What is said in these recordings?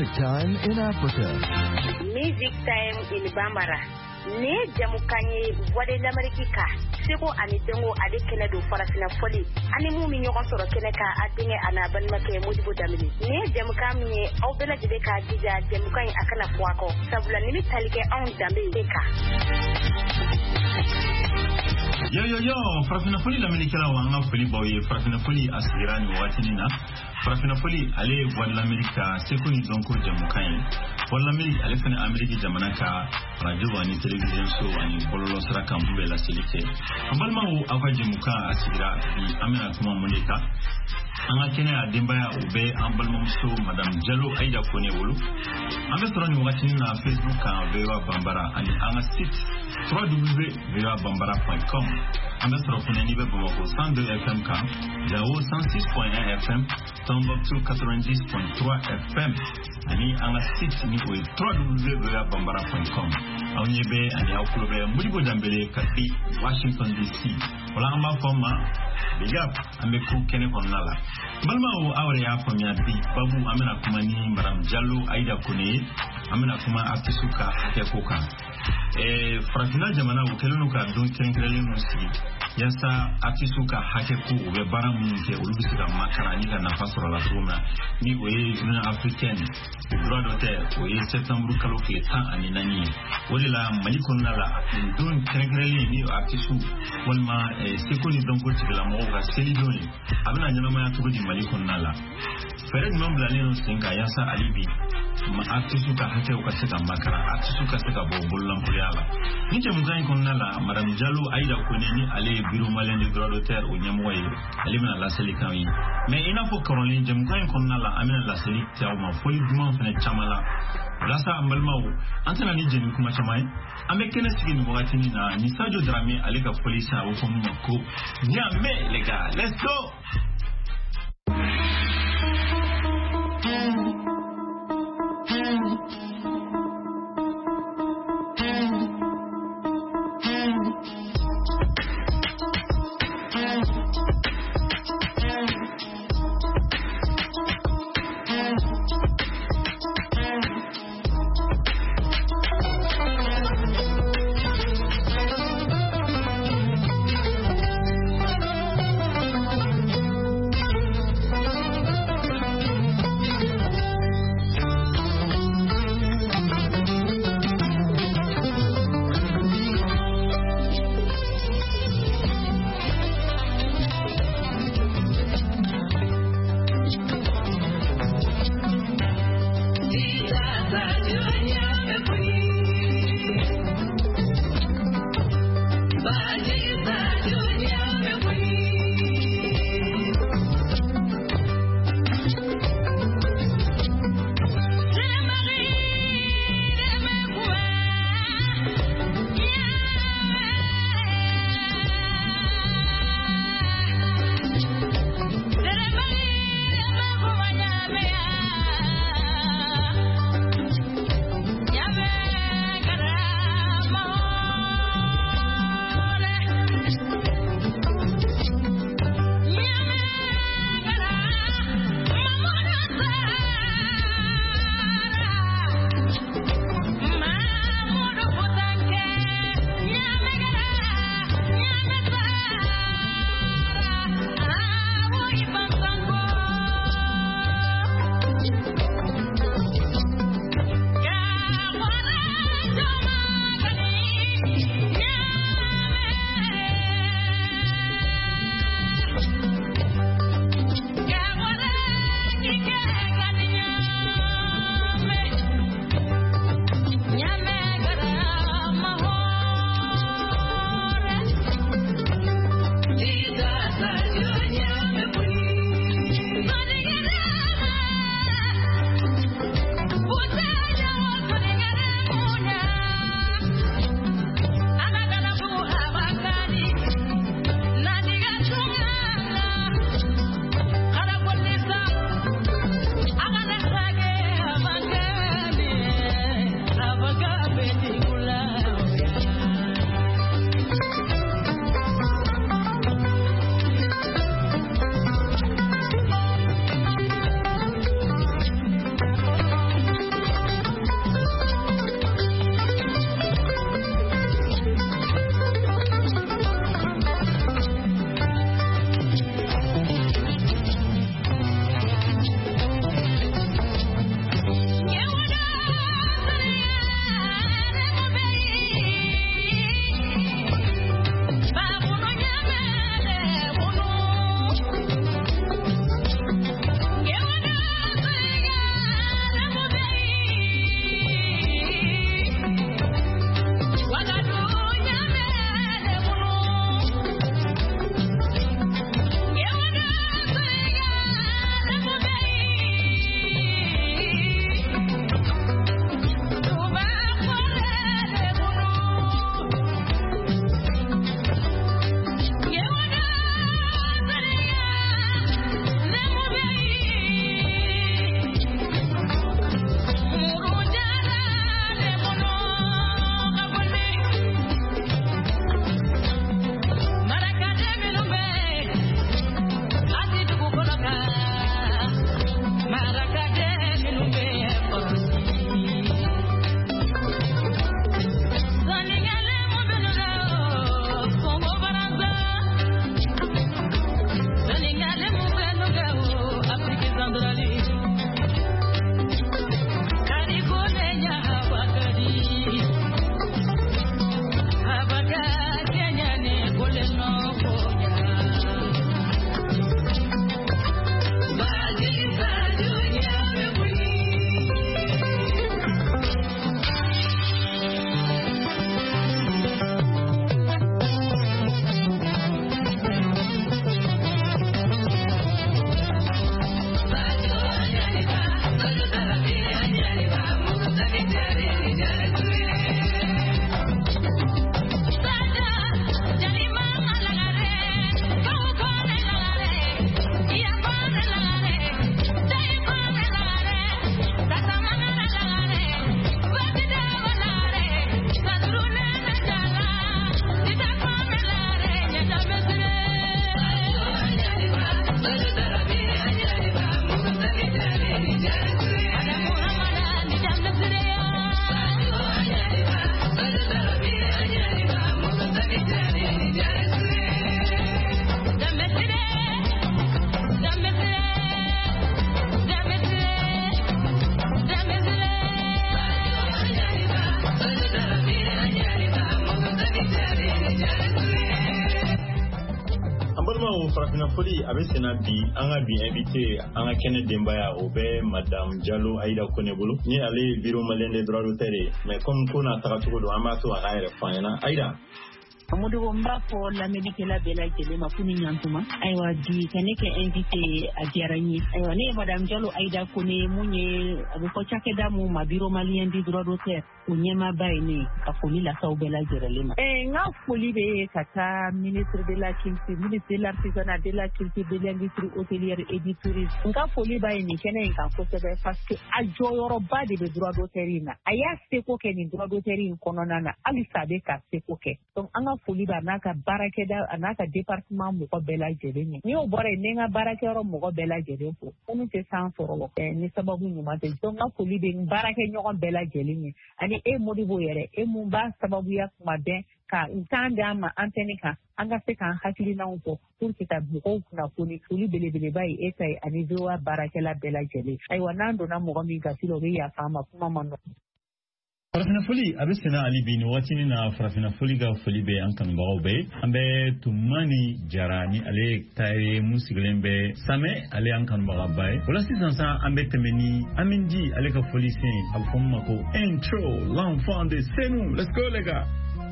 Music Time in Africa. Music Time in Bambara. Ne jamukanye wade l'Amerika. Seko ani dengo ade kene do farafina foli. Ani mu mi ñogon soro kene ka adinge ana ban make Modibo Damini. Ne jamukanye aw bela jibe ka dija jamukanye akana fuako. Sabula ni talike on dambe deka. Yo, farafina foli l'Amerika la wanga foli bawe farafina foli asirani watinina. Farafina foli ale wad l'Amerika seko ni donko jamukanye. Wad l'Amerika ale fene Amerika jamanaka radio ani television show ani bololo saraka mbube la selite. Ambalma u akwa jamuka asira ni amena kuma muleka. Anga kene adembaya ube ambalma mso Madame Jallo Aida Kone wolo. Ambe soroni wakati na Facebook ka Vewa Bambara ani anga site www.vewabambara.com. Ambe sorofune nibe Bamako 102 FM ka Jao 106.1 FM Tombouctou 90.3 FM ani anga site ni oe www.vewabambara.com. Aonyebe ani aukulobe Modibo Dambele kapi Washington DC. Wala amba foma big up ameku kene konala. Balma o awre ya famia bi babu amena kuma ni Madame Jallo Aida Kone amena kuma artisuka hakekoka. Farafina jamana ukelunu ka don kenkrele musi yasa artisuka hakeku ube bara munke ulubisika makara ni ka nafasoro la tuma ni oye Union Africaine droit d'auteur oye septembre kalo ke tan ani nani wole la malikonna la don kenkrele ni artisu walma seko ni donko tigala mo ga selidoni abana nyama ya tugo di malikonna la fere nombre la leno singa yasa alibi ma artisuka hakeku ka seka makara artisuka seka bobollam yala ni ke muzani konna la Madame Jallo Aida Kone ni ale bureau malien de droit d'auteur o nyamoye ale mena la selikawi mais ina fo Caroline jamukay konna la amena la selikta o ma foli duma fene chamala lasa ambalmawo antana ni jeni kuma chamay ambe kene sigi ni wakati ni na ni Sadio Dramé ale ka foli sa o ko mako ni ambe les gars let's go. Farafina foli a bɛ senna bi an ka bi invité an ka kɛnɛ denbaya o bɛ Madame Diallo Aïda Kone bolo ni ale ye bureau malien des droits d'auteur ye mais comme ko n'a taga cogo don an b'a to a ka yɛrɛ fɔ an ɲɛna Aïda. Amudu mba fo lamedikela bela jele makuni nyantuma aywa di kaneke invité a diarani aywa ne Madame Diallo Aïda Kone munye abiko chakeda mu mabiro malien di droit d'auteur unyema baini afoli la sa bela jerelema nga foli be kata ministre de la culture ministre de l'artisanat de la culture de l'industrie hôtelière et du tourisme nga foli baini kene nga ko sebe parce que ajoyoro ba de droit d'auteur ina aya seko ke ni droit d'auteur in kononana ali sabe ka seko ke donc anga foli ba naka barakeda anaka département moko bela jereni ni o bore nenga barakero moko bela jerefo onu te san foro ni sababu nyuma te donc nga foli be barake nyogon bela jereni ani e modibo yere e mumba sababu ya kumaden ka intanda ma antenika anga se kan hakili na unko pour que ta buko kuna kuni foli belebele bai etai ani zoa barakela bela jere ai wanando na mo mi gasilo be ya fama kuma mano Farafina foli a bɛ senna ali bi ni waati na farafina foli ka foli bɛ an kanubagaw bɛɛ an bɛ Tumani Jara ni ale ta ye mun sigilen bɛ Samɛ ale an kanubaga ba ye o la sisan sa an bɛ tɛmɛ ni Amindi ale ka foli sen a bɛ fɔ min ma ko intro l'enfant de Senu let's go les gars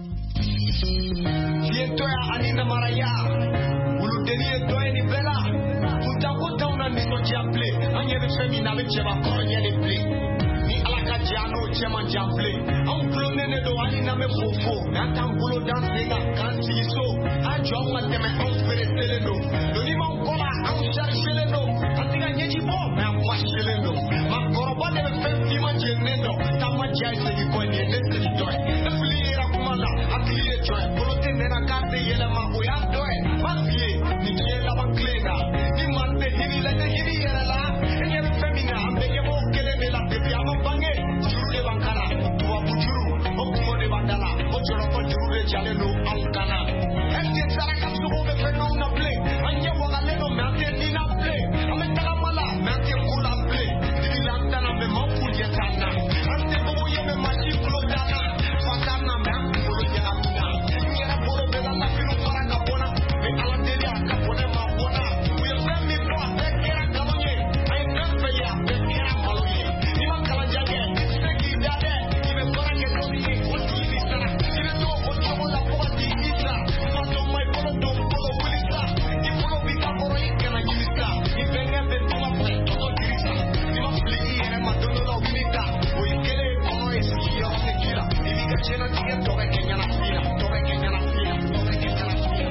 Siento ya Anina Maraya Uludeni to ni bela Utakuta una niso jample Anyebe femina be cheba koronye ni ple Ni alaka jano chema jample Am plone ne do Anina me fofo Natambulo dance nga kansi so Anjo ama teme spere seleno Doni ma ukola am sharishele no Antiga nyeji bo me am washele no Ma koroba de me femti ma jenendo Tama jai se di kwenye nese di doy Nefili era kumala Akili joy Polote nena kate yele ma uyandoe Mafie ni kiela baklena Ni mante hiri lete hiri yele la Enye femina ambe yemo kele me la tepi ama bange Juru de bankara Tuwa bujuru Okumo de bandala Ojoro kwa juru de jale no alkana Esti saraka subo me feno una play Anye wagale no me ate nina play Ame tagamala me ate kula play Dili lantana me mafu jetana Ante bubu ye me maji flotana Fatana me ate kulu jetana Nyera polo bela la filu para kapona Me ala deli akapone ma bona Uye femi po tekera kalonye Aye nempe ya tekera malonye Nima kala jage Seki dade Ime kora ke tosi Otu inisana Ime to otu la poa di inisa Fato mai polo dom polo wilisa Ni polo vita poro ikena yimisa Ni benga betuma pwe todo dirisa Nima fli ere madono la winita Oye kele kono eski yo sekira Ibiga chena tige tobe kenya na fina Tobe kenya na fina Tobe kenya na fina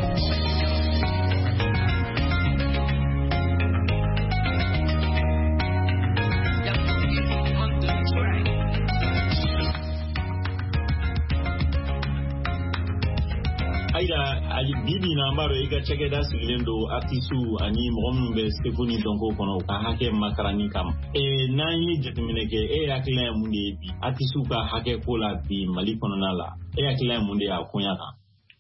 Aïda ali bibi na mbaro iga chekeda sigilen do artistu ani mɔgɔ minnu bɛ seko ni dɔnko kɔnɔ u ka hakɛ makarani kama n'an ye jateminɛ kɛ e hakilina ye mun de ye bi artistu ka hakɛ ko la bi Mali kɔnɔna la e hakilina ye mun de ye a koɲa kan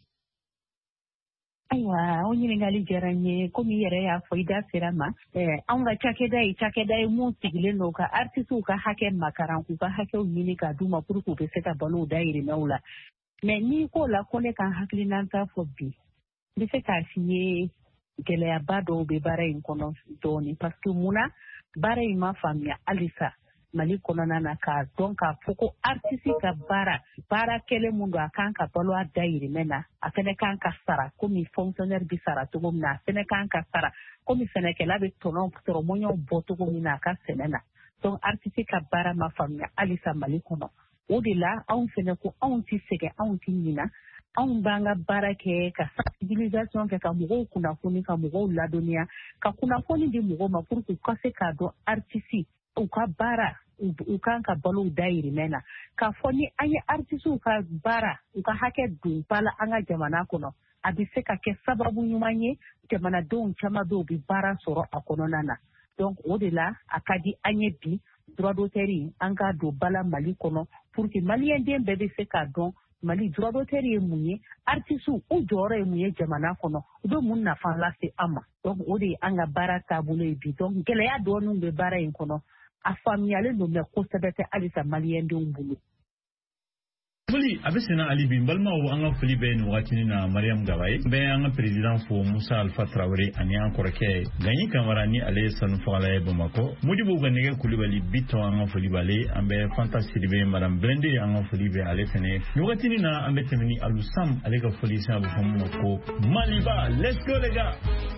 aywa o ɲininkali diyara n ye komi i yɛrɛ y'a fɔ i da sera ma anw ka cakɛda ye mun sigilen don ka artistuw ka hakɛ makaran k'u ka hakɛw ɲini k'a d'u ma pour k'u bɛ se ka balo u dahirimɛw la mais n'i ko la ko ne kan hakilina t'a fɔ bi n bɛ se k'a f'i ye gɛlɛyaba dɔw bɛ baara in kɔnɔ dɔɔnin parce que munna baara in ma faamuya halisa Mali kɔnɔna na k'a dɔn k'a fɔ ko artiste ka baara kɛlen mun don a kan ka balo a dahirimɛ na a fɛnɛ kan ka sara komi fonctionnaire bi sara cogo min na a fɛnɛ kan ka sara komi sɛnɛkɛla bɛ tɔnɔmɔɲɔw bɔ cogo min na a ka sɛnɛ na donc artiste ka baara ma faamuya halisa Mali kɔnɔ o de la anw fɛnɛ ko anw ti sɛgɛn anw ti ɲina anw b'an ka baara kɛ ka sensibilisation kɛ ka mɔgɔw kunnafoni ka mɔgɔw ladɔnniya ka kunnafoni di mɔgɔw ma pour que u ka se k'a dɔn artiste u ka baara u kan ka balo u dahirimɛ na k'a fɔ ni an ye artistew ka baara u ka hakɛ don ba la an ka jamana kɔnɔ a bɛ se ka kɛ sababu ɲuman ye jamanadenw caman bɛ u bɛ baara sɔrɔ a kɔnɔna na donc o de la a ka di an ye bi droit d'auteur an ka don ba la Mali kɔnɔ pour que maliyɛnden bɛɛ bɛ se k'a dɔn Mali droit d'auteur ye mun ye artistew u jɔyɔrɔ ye mun ye jamana kɔnɔ u bɛ mun nafa lase an ma donc o de ye an ka baara taabolo ye bi donc gɛlɛya dɔɔninw bɛ baara in kɔnɔ a faamuyalen don mais kosɛbɛ tɛ halisa maliyɛndenw bolo foli abesena ali bin balma wo anga foli be no watini na Mariam Gabaye be anga president fo Musa Alpha Traoré ani encore ke gagné Camara ni ale sanu fala Bamako Modibo Ganege Koulibaly bito anga foli balé ambe fantastique be madame Blende anga foli be ale fene no watini na ambe temini alusam ale ka foli sa bu ko Maliba. Let's go les gars.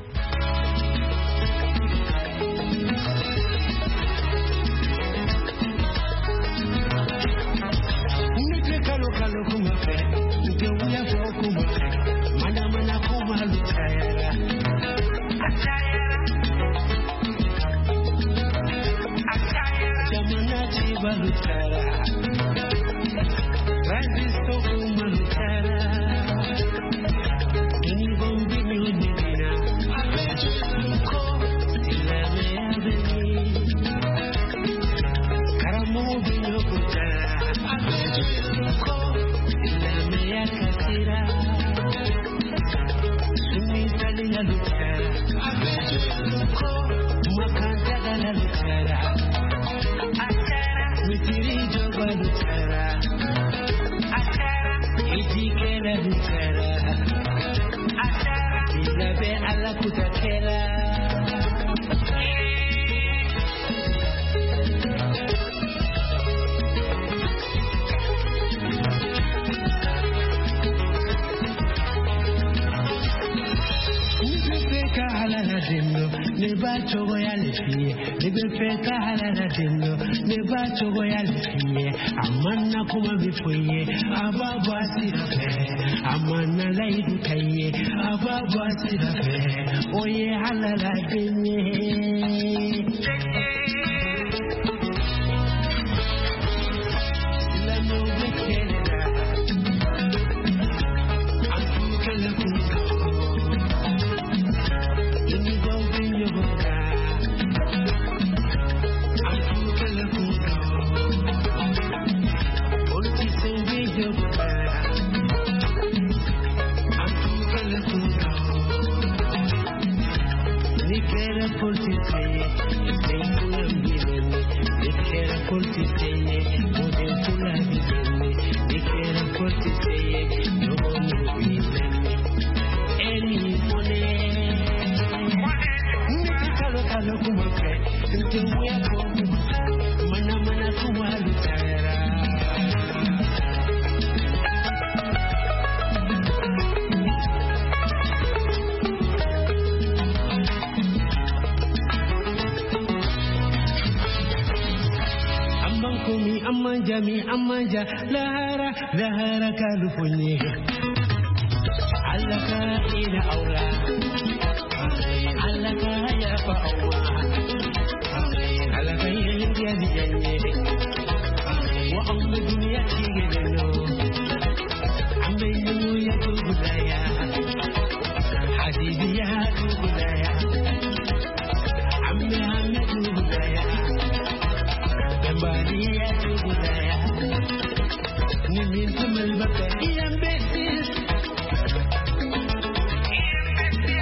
Amana kuma bifoye ababa sirafe amana laidu kaye ababa sirafe oye halala denye lano bekela akukele kuko ini gobinyo boka akukele kuko amanja lahara kalufunye allaka ina aura allaka ya fa'awa allaka ya diye wa amma dunya tigelo amma yunu ya tugulaya hadibi ya tugulaya amma tugulaya bambari ya tugulaya Nimintum al-Bakar, Iyam Betis,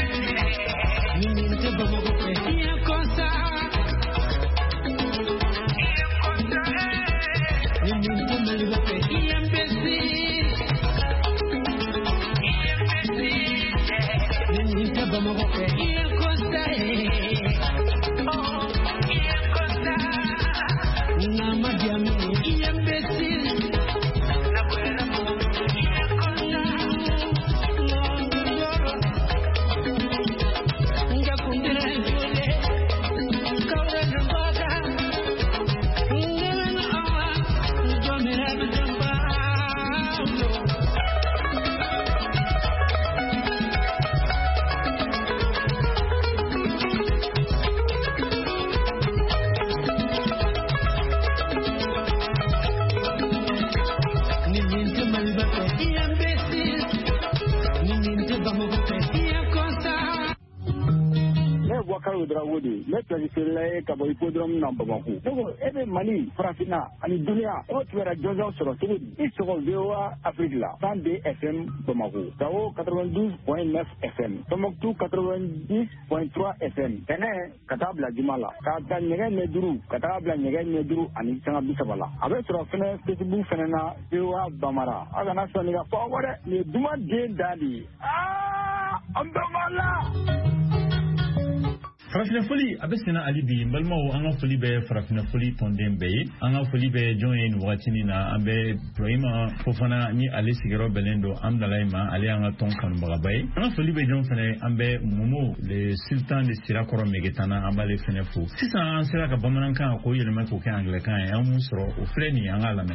Umaru Drawudi, let's say Kabodrom number one. Every money, Frafina, and Dunia, what were a Joseph Soroki, it's all Dewa Africa, Sunday FM Bamako, Tao 92.9 FM, Tomok 90.3 FM, Tene, Katabla Jimala, Kata Negen Nedru, Katabla Negen Nedru, and Isanga Bisabala. Abbas Rofene, Facebook Fenena, Dewa Bamara, Aganasoniga forward, the Duma Jane Daddy. Farafina foli abesena alibi mbalma o anga foli be farafina foli tondembe anga foli be join watini na ambe proima fofana ni ali sigero belendo amdalaima ali anga tonkan bagabay anga foli be jon fene ambe momo le sultan de sirakoro megetana ambale fene fu sisa an sira ka bamanankan ko yelema ko kan anglican e amu soro o freni anga lame.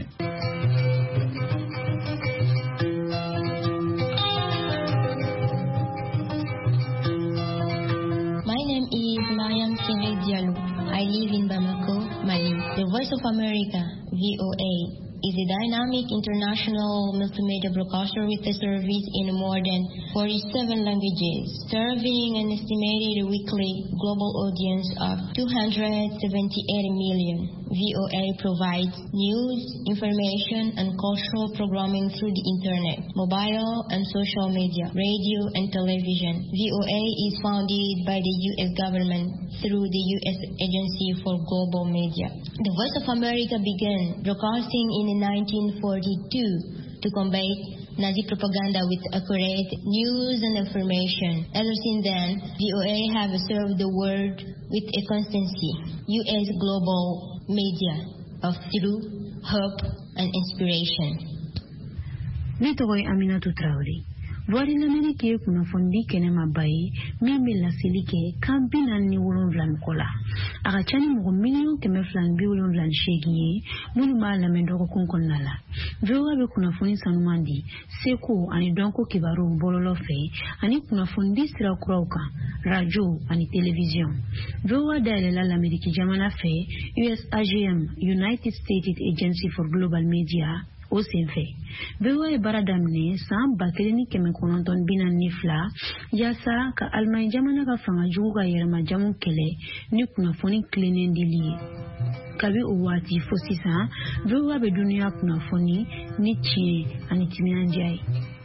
I live in Bamako, Mali. The Voice of America, VOA, is a dynamic international multimedia broadcaster with a service in more than 47 languages, serving an estimated weekly global audience of 278 million. VOA provides news, information, and cultural programming through the internet, mobile and social media, radio and television. VOA is founded by the U.S. government through the U.S. Agency for Global Media. The Voice of America began broadcasting in 1942 to combat Nazi propaganda with accurate news and information. Ever since then, VOA have served the world with a constancy. U.S. global media of truth, hope, and inspiration. Nitoy Aminatu Traore. Voari l'Amerique kuna fondi kene mabai mimi la silike kampina ni wolon vlan kola agachani mo million keme flan bi wolon vlan shegi mulu mala mendoko kunkon nala vewa be kuna fondi sanumandi seko ani donko kibaru bololo fe ani kuna fondi sira kurauka radio ani television vewa dale la l'Amerique jamana fe USAGM United States Agency for Global Media o senfe vewa e baradamne sam bakeni keme kononton binan nifla yasa ka almay jamana ka fanga juga yerma jamu kele ni kuna foni klenen dili kabi uwati fosisa vewa be dunia kuna foni ni chi anitimianjai.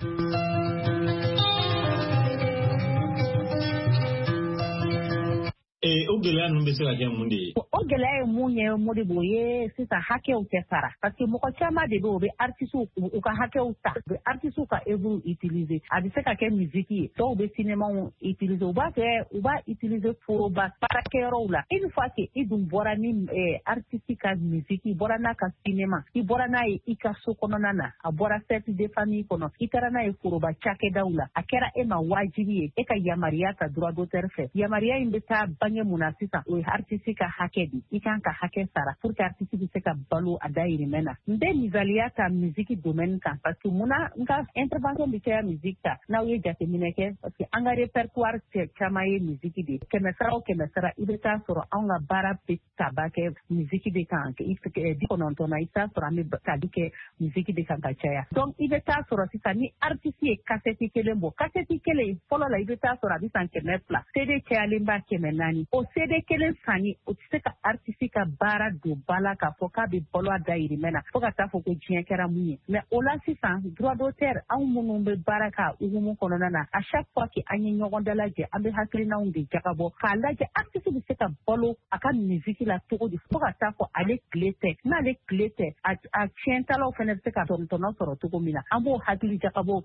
Ogela numbese la jamundi. Ogela e munye modi boye sisa hake ukesara. Parce que moko chama de do be artisu uka hake uta. Be artisu ka ebu utiliser. Adiseka ke muziki to be cinéma utiliser uba utiliser pour ba para ke rola. Une fois que idum borani artistika muziki borana ka cinéma. I borana e ka sokonona a bora set de famille kono. Itarana e pour ba chake daula. Akera ema wajibi e ka yamaria ka droit d'auteur fait. Yamaria imbeta munasisa o artistika hakedi ikanka hake sara pour que artiste seka balu adairi mena nde mizaliata muziki domaine kan parce que muna nka intervention de la musique ta na we jate mineke parce que anga répertoire chamaye muziki de kemesara ibeta soro anga bara pita bake muziki de kan ke ifke di konontona isa soro ami kadike muziki de kan kachaya donc ibeta soro sisa ni artiste e cassette kelembo cassette kele polo la ibeta soro bi sankenet la cd chalimba kemenani o sede kelen sani o tseka artistika bara do bala ka foka be bolo dairi mena foka ta foko jien kera munye mais o la sisan droit d'auteur an munu be baraka ugumu konona na à chaque fois que anyi nyogondala je ambe haklina unde jakabo kala je artiste be seka bolo aka musique la togo di foka ta fo ale klete na ale klete a chientala o fene seka tontono soro togo mina ambo hakli jakabo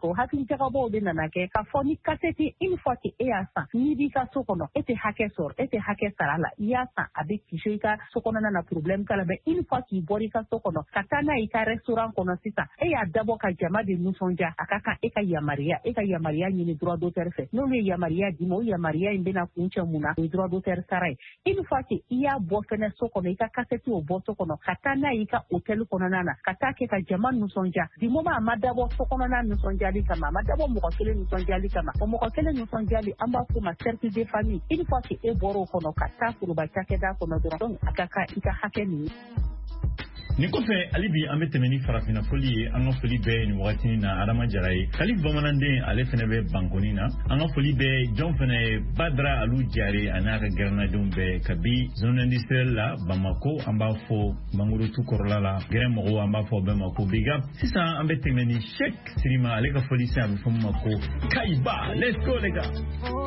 be nanake ka foni cassette une fois que e asa ni di ka sokono ete hakesor ete hake sarala yasa avec kishoika sokono na problème kala be une fois qu'il bori ka sokono katana ika restaurant kono sisa e ya dabo ka jama de musonja akaka eka yamaria ni droit d'auteur fait no le yamaria dimo yamaria imbena kuncha muna droit d'auteur sarai une fois que iya bo fene sokono ika kaseti o bo sokono katana ika hotel kono nana katake ka jama musonja dimo ma madabo sokono na musonja li kama madabo mo ko kele musonja li kama mo ko kele musonja li amba ko ma cercle de famille une fois que e boro kono kata kuruba chake da kono don akaka ika hake ni Ni kɔfɛ ali bi an bɛ tɛmɛ ni farafina foli ye an ka foli bɛɛ ni wagati na Adama Jara ye Kalif bamananden ale fɛnɛ bɛ bankoni na an ka foli bɛɛ jɔn fɛnɛ Badra Alu Jare an'a ka gɛrɛnadenw bɛɛ kabi zone industrielle la Bamako an b'a fɔ Mangourou kɔrɔla la gɛrɛ mɔgɔw an b'a fɔ bɛɛ ma ko big up sisan an bɛ tɛmɛ ni Cheikh Sirima ale ka foli sen a bɛ fɔ ma ko Kaiba let's go les gars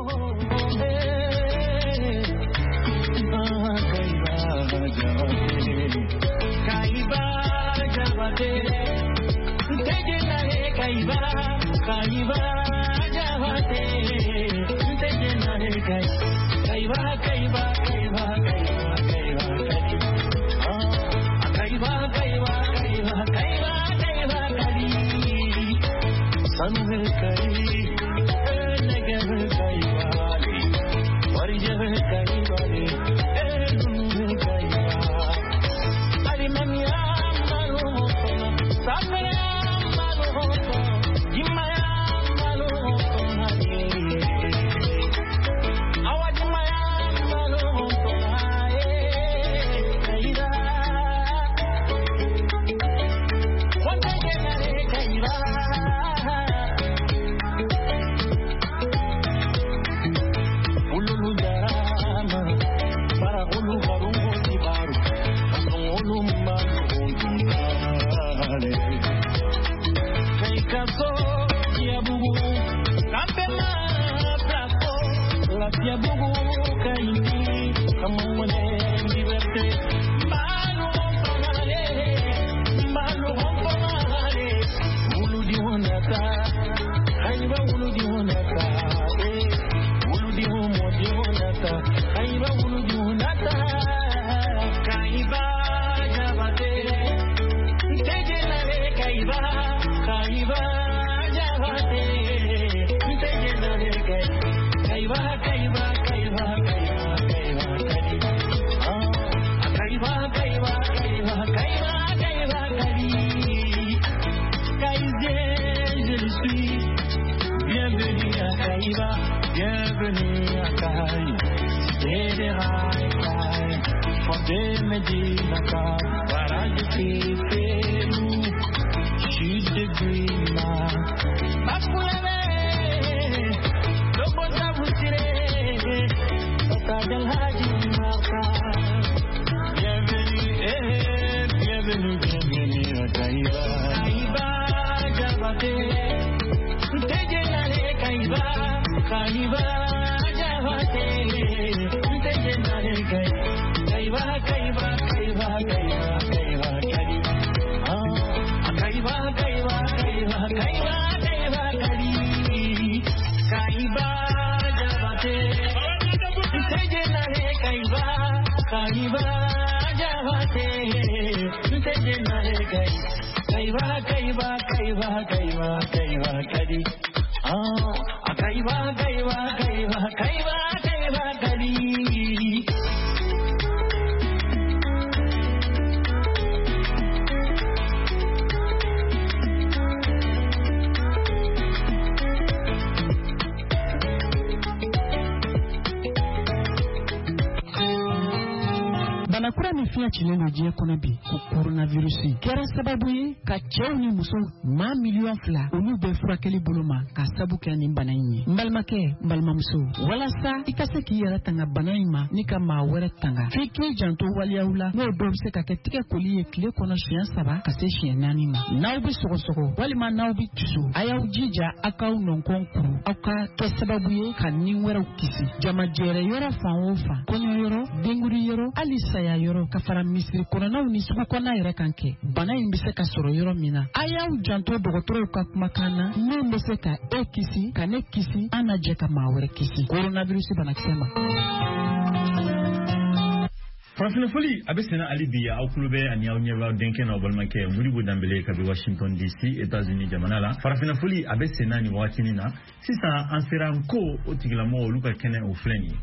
Banakura ni fiya chileno diɲɛ kɔnɔ bi ko coronavirus kɛra sababu ye ka cɛw ni muso maa miliyɔn 2 olu bɛ furakɛli bolo ma ka sabu kɛ nin bana in ye. N balimakɛ n balimamuso walasa i ka se k'i yɛrɛ tanga bana in ma ni ka maa wɛrɛ tanga f'i k'i janto waliyaw la n'o dɔw bɛ se ka kɛ tigɛ koli ye tile kɔnɔ siɲɛ 3 ka se siɲɛ 4 ma. N'aw bɛ sɔgɔsɔgɔ walima n'aw bɛ tusu a y'aw jija aw k'aw nɔnkɔn kuru aw ka kɛ sababu ye ka nin wɛrɛw kisi. Jamajɛrɛ yɔrɔ fan o fan kɔɲɔ yɔrɔ denguri yɔrɔ hali saya yɔrɔ ka fara misiri kɔnɔnaw ni sugu kɔnɔna yɛrɛ kan kɛ bana in bɛ se ka sɔrɔ yɔrɔ min na a y'aw janto dɔgɔtɔrɔw ka kumakan na min bɛ se ka e kisi ka ne kisi an na jɛ ka maa wɛrɛ kisi coronavirus banakisɛ ma. Farafinafoli a bɛ sɛnɛ hali bi aw tulo bɛ ani aw ɲɛbɛ denkɛ n'aw balimakɛ Modibo Danbele kabi Washington DC États-Unis jamana la farafinafoli a bɛ sɛnɛ nin waati na sisan an sera an ko o tigilamɔgɔw olu ka kɛnɛ o filɛ nin ye.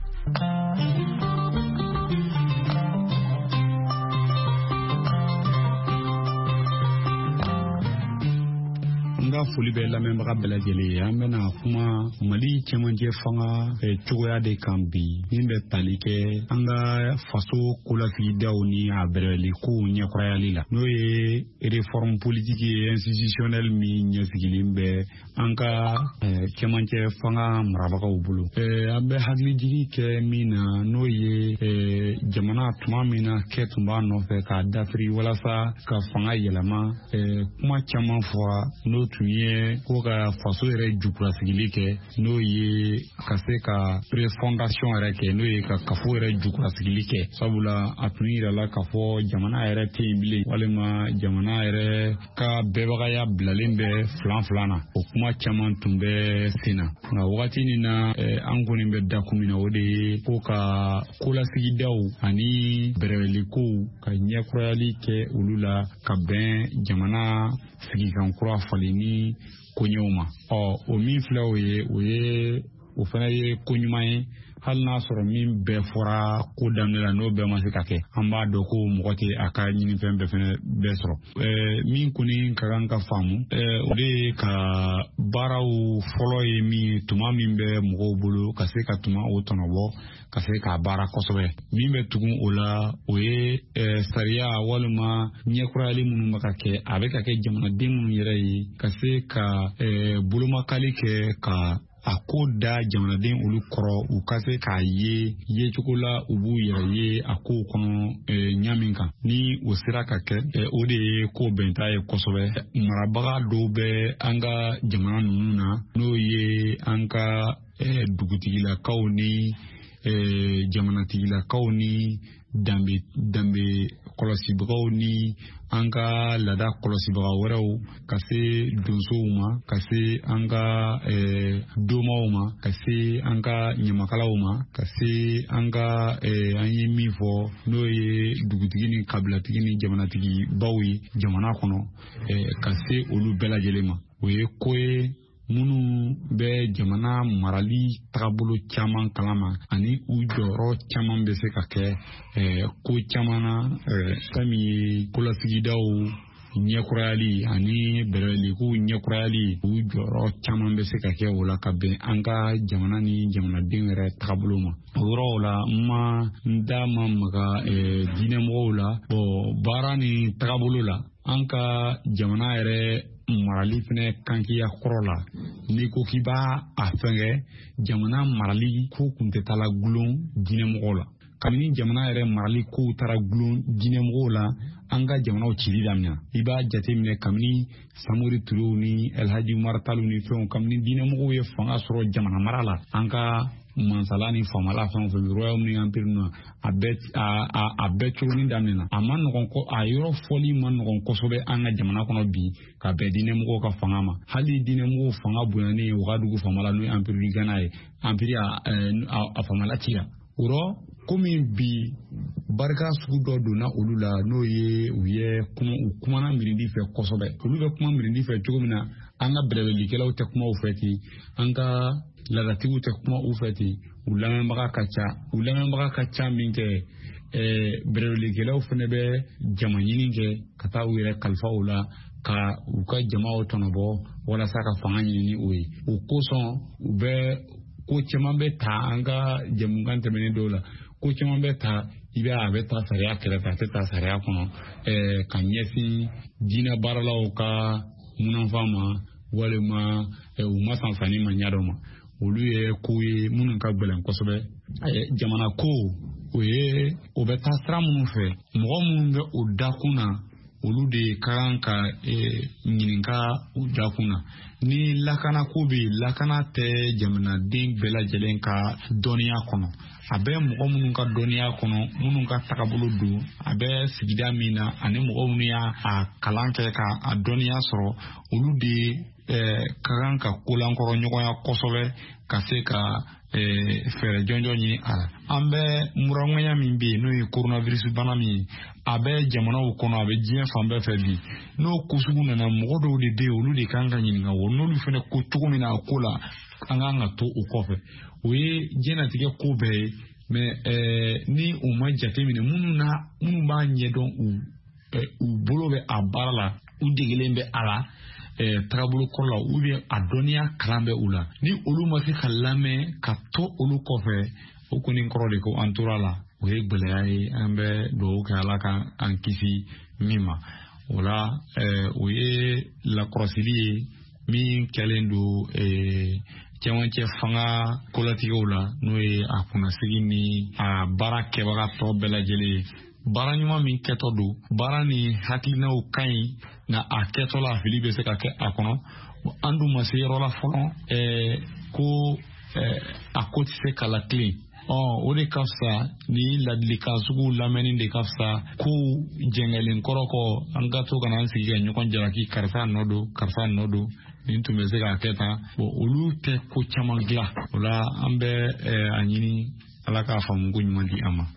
Anga foli bɛ lamɛnbaga bɛɛ lajɛlen ye. An bɛna kuma Mali cɛmancɛ fanga cogoya de kan bi. Min bɛ tali kɛ an ka faso kolasigidaw ni a bɛrɛbɛli kow ɲɛkɔrɔyali la. N'o ye réforme politique et institutionnelle min ɲɛsigilen bɛ an ka cɛmancɛ fanga marabagaw bolo. An bɛ hakilijigi kɛ min na n'o ye jamana tuma min na kɛ tun b'a nɔfɛ k'a dafiri walasa ka fanga yɛlɛma. Kuma caman fɔra n'o tun ye ko ka faso yɛrɛ jukurasigili kɛ n'o ye ka se ka refondation yɛrɛ kɛ n'o ye ka kafo yɛrɛ jukurasigili kɛ. Sabula a tun yirala k'a fɔ jamana yɛrɛ tɛ yen bilen walima jamana yɛrɛ ka bɛɛbagaya bilalen bɛ filan na. O kuma caman tun bɛ sen na. Nka wagati nin na an kɔni bɛ da kun min na o de ye ko ka kolasigidaw ani bɛrɛbɛlikow ka ɲɛkɔrɔyali kɛ olu la ka bɛn jamana sigikan kura falenni koɲɛw ma. O min filɛ o fana ye ko ɲuman ye. Hali n'a sɔrɔ min bɛɛ fɔra ko daminɛ la n'o bɛɛ ma se ka kɛ, an b'a dɔn ko mɔgɔ tɛ a ka ɲinifɛn bɛɛ fana bɛɛ sɔrɔ. Min kɔni ka kan ka faamu o de ye ka baaraw fɔlɔ ye min tuma min bɛ mɔgɔw bolo ka se ka tuma o tɔnɔbɔ ka se k'a baara kosɛbɛ. Min bɛ tugun o la o ye sariya walima ɲɛkɔrɔyali minnu bɛ ka kɛ a bɛ ka kɛ jamanaden minnu yɛrɛ ye ka se ka bolomakali kɛ ka a ko da jamanaden olu kɔrɔ u ka se k'a ye cogo la u b'u yɛrɛ ye a kow kɔnɔ ɲamin kan. Ni o sera ka kɛ o de ye ko bɛnta ye kosɛbɛ. Marabaga dɔw bɛ an ka jamana ninnu na n'o ye an ka dugutigilakaw ni jamanatigilakaw ni danbe kɔlɔsibagaw ni an ka laada kɔlɔsibaga wɛrɛw ka se donsow ma ka se an ka domaw ma ka se an ka ɲamakalaw ma ka se an ka an ye min fɔ n'o ye dugutigi ni kabilatigi ni jamanatigi baw ye jamana kɔnɔ ka se olu bɛɛ lajɛlen ma. O ye ko ye minnu bɛ jamana marali tagabolo caman kalama ani u jɔyɔrɔ caman bɛ se ka kɛ ko caman na fɛn min ye kolasigidaw ɲɛkɔrɔyali ani bɛrɛbɛliko ɲɛkɔrɔyali u jɔyɔrɔ caman bɛ se ka kɛ o la ka bɛn an ka jamana ni jamanaden yɛrɛ tagabolo ma. O yɔrɔw la n da ma maga diinɛmɔgɔw la baara ni tagabolo la an ka jamana yɛrɛ marali fɛnɛ kankiya kɔrɔ la n'i ko k'i b'a fɛngɛ jamana marali ko kun tɛ taa la gulon diinɛmɔgɔw la. Kabini jamana yɛrɛ marali kow taara gulon diinɛmɔgɔw la an ka jamanaw cili daminɛ. I b'a jateminɛ kabini Samori Turew ni Elhaji Umar Talu ni fɛnw kabini diinɛmɔgɔw ye fanga sɔrɔ jamana mara la an ka mansala ni famala fɛn o fɛn royaume ni empire na a bɛɛ cogonin daminɛna. A ma nɔgɔn a yɔrɔ fɔli ma nɔgɔn kosɛbɛ an ka jamana kɔnɔ bi ka bɛn diinɛmɔgɔw ka fanga ma. Hali diinɛmɔgɔw fanga bonyanen Wagadugu famala n'o ye empire du Ghana ye empire a famala cira. Ɔrɔ komi bi barika sugu dɔ donna olu la n'o ye u kumana mirindi fɛ kosɛbɛ. Olu bɛ kuma mirindi fɛ cogo min na an ka bɛrɛbɛlikɛlaw tɛ kuma u fɛ ten an ka ladatigiw tɛ kuma u fɛ ten u lamɛnbaga ka ca min kɛ bɛrɛbɛlikɛlaw fɛnɛ bɛ jama ɲini kɛ ka taa u yɛrɛ kalifa o la ka u ka jamaw tɔnɔbɔ walasa ka fanga ɲini o ye. O kosɔn u bɛ ko caman bɛ ta an ka jamukan tɛmɛnen dɔw la ko caman bɛ ta i bɛ a bɛ taa sariya kɛrɛfɛ a tɛ taa sariya kɔnɔ ka ɲɛsin diinɛ baaralaw ka munafan ma walima u ma sansanni ma ɲadɔn ma. Olu ye ko ye minnu ka gɛlɛn kosɛbɛ. Jamana ko o bɛ taa sira minnu fɛ mɔgɔ minnu bɛ o dakun na olu de ka kan ka ɲininka o dakun na. Ni lakana ko bɛ lakana tɛ jamanaden bɛɛ lajɛlen ka dɔnniya kɔnɔ. A bɛ mɔgɔ minnu ka dɔnniya kɔnɔ minnu ka tagabolo don a bɛ sigida min na ani mɔgɔ minnu y'a kalan kɛ ka a dɔnniya sɔrɔ olu de ka kan ka kolankɔrɔ ɲɔgɔnya kosɛbɛ ka se ka fɛɛrɛ jɔnjɔn ɲini a la. An bɛ muraŋɔɲa min bɛ yen n'o ye coronavirus bana min ye a bɛ jamanaw kɔnɔ a bɛ diɲɛ fan bɛɛ fɛ bi. N'o ko sugu nana mɔgɔ dɔw de bɛ yen olu de kan ka ɲininka o n'olu fɛnɛ ko cogo min na a ko la an kan ka to o kɔfɛ. O ye diɲɛlatigɛ ko bɛɛ ye mais ni u ma jate minɛ minnu b'a ɲɛdɔn u bolo bɛ a baara la u degelen bɛ a la tagabolo kɔrɔla ou bien a dɔnniya kalan bɛ u la ni olu ma se ka lamɛn ka to olu kɔfɛ o kɔni kɔrɔ de ko an tora la o ye gwɛlɛya ye an bɛ dugawu kɛ Ala ka an kisi min ma o la o ye lakɔrɔsili ye min kɛlen do cɛmancɛ fanga kolatigiw la n'o ye a kunnasigi ni a baara kɛbaga tɔ bɛɛ lajɛlen ye baara ɲuman min kɛtɔ do baara ni hakilinaw ka ɲi nka a kɛtɔ la fili bɛ se ka kɛ a kɔnɔ an dun ma se yɔrɔ la fɔlɔ ko a ko tɛ se ka latilen o de ka fisa ni ladilikan sugu lamɛnni de ka fisa ko jɛngɛlen kɔrɔ kɔ an ka to ka na an sigi ka ɲɔgɔn jalaki karisa nɔ do karisa nɔ do nin tun bɛ se ka kɛ tan olu tɛ ko caman dilan o la an bɛ a ɲini Ala k'a faamu ko ɲuman di an ma.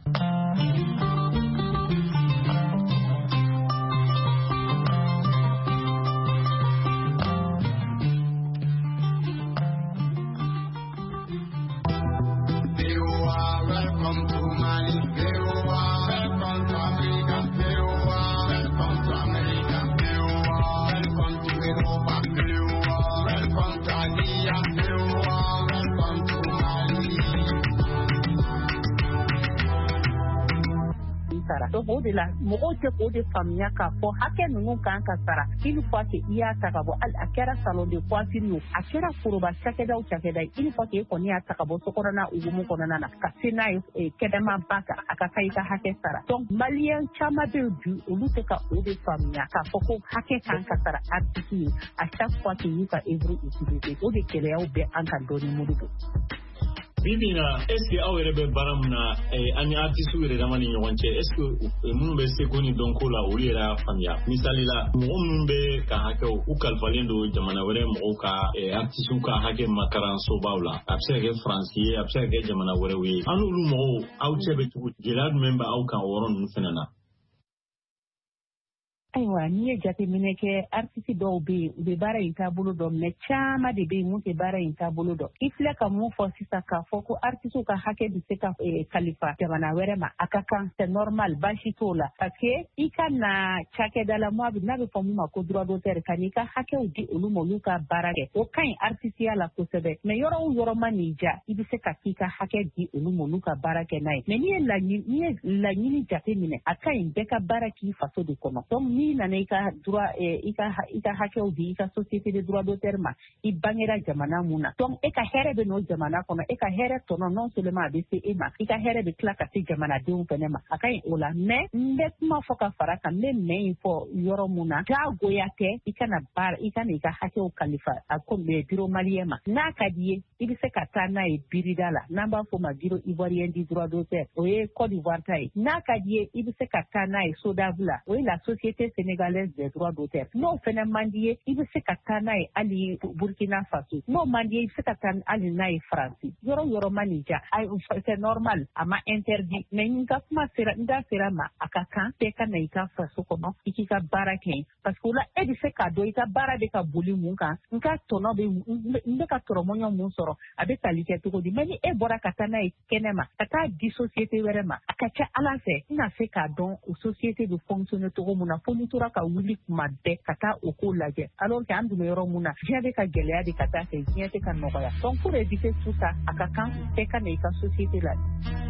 O de la mɔgɔw tɛ k'o de faamuya k'a fɔ hakɛ ninnu kan ka sara une fois que i y'a ta ka bɔ a kɛra salon de coiffure ye a kɛra foroba cakɛda o cakɛda ye une fois que e kɔni y'a ta ka bɔ sokɔnɔna hukumu kɔnɔna na ka se n'a ye kɛnɛma ba kan a ka kan i ka hakɛ sara donc maliyɛn caman bɛ yen bi olu tɛ ka o de faamuya k'a fɔ ko hakɛ kan ka sara artiste ye à chaque fois que y'u ka œuvre utiliser o de gɛlɛyaw bɛ an kan dɔɔni Modibo. Bibina, est-ce que aw yɛrɛ bɛ baara min na ani artiste yɛrɛ dama ni ɲɔgɔn cɛ est-ce que minnu bɛ seko ni dɔnko la olu yɛrɛ y'a faamuya misali la mɔgɔ minnu bɛ ka hakɛw u kalifalen don jamana wɛrɛ mɔgɔw ka artiste ka hakɛ makaransobaw la a bɛ se ka kɛ faransi ye a bɛ se ka kɛ jamana wɛrɛw ye an n'olu mɔgɔw aw cɛ bɛ cogo gɛlɛya jumɛn bɛ aw kan o yɔrɔ ninnu fana na. Ayiwa n'i ye jateminɛ kɛ artiste dɔw bɛ yen u bɛ baara in taabolo dɔn mais caman de bɛ yen mun tɛ baara in taabolo dɔn i filɛ ka mun fɔ sisan k'a fɔ ko artiste ka hakɛ bɛ se ka kalifa jamana wɛrɛ ma a ka kan c'est normal baasi t'o la parce que i ka na cakɛda la n'a bɛ fɔ mun ma ko droit d'auteur ka n'i ka hakɛw di olu ma olu ka baara kɛ o ka ɲi artisteya la kosɛbɛ mais yɔrɔ o yɔrɔ ma n'i ja i bɛ se ka k'i ka hakɛ di olu ma olu ka baara kɛ n'a ye mais n'i ye laɲini jateminɛ a ka ɲi bɛɛ ka baara k'i faso de kɔnɔ donc n'i nana i ka droit i ka hakɛw di i ka société de droit d'auteur ma i bangera jamana mun na donc e ka hɛrɛ bɛ n'o jamana kɔnɔ e ka hɛrɛ tɔnɔ non seulement a bɛ se e ma i ka hɛrɛ bɛ tila ka se jamanadenw fɛnɛ ma a ka ɲi o la mais n bɛ kuma fɔ ka fara kan n bɛ mɛn in fɔ yɔrɔ mun na jagoya tɛ i kana i ka hakɛw kalifa a ko bureau malien ma n'a ka di ye i bɛ se ka taa n'a ye birida la n'an b'a fɔ ma bureau ivoirien du droit d'auteur o ye Côte d'Ivoire ta ye n'a ka di ye i bɛ se ka taa n'a ye SODAV la o ye la société sénégalaise des droits d'auteur n'o fɛnɛ man di ye i bɛ se ka taa n'a ye hali Burkina Faso n'o man di ye i bɛ se ka taa hali n'a ye Faransi yɔrɔ yɔrɔ ma nin ja c'est normal a ma interdit mais n da sera ma a ka kan bɛɛ ka na i ka faso kɔnɔ i k'i ka baara kɛ parce que o la e bɛ se k'a dɔn i ka baara bɛ ka boli mun kan n ka tɔnɔ n bɛ ka tɔrɔmɔɲɔ mun sɔrɔ a bɛ tali kɛ cogo di mais ni e bɔra ka taa n'a ye kɛnɛ ma ka taa di société wɛrɛ ma a ka ca Ala fɛ n na se k'a dɔn o société bɛ fonctionner cogo mun na fo ni tora ka wuli kuma bɛɛ ka taa o ko lajɛ alors que an dun bɛ yɔrɔ mun na diɲɛ bɛ ka gɛlɛya de ka taa fɛ diɲɛ tɛ ka nɔgɔya donc pour éviter tout ça a ka kan bɛɛ ka na i ka société la.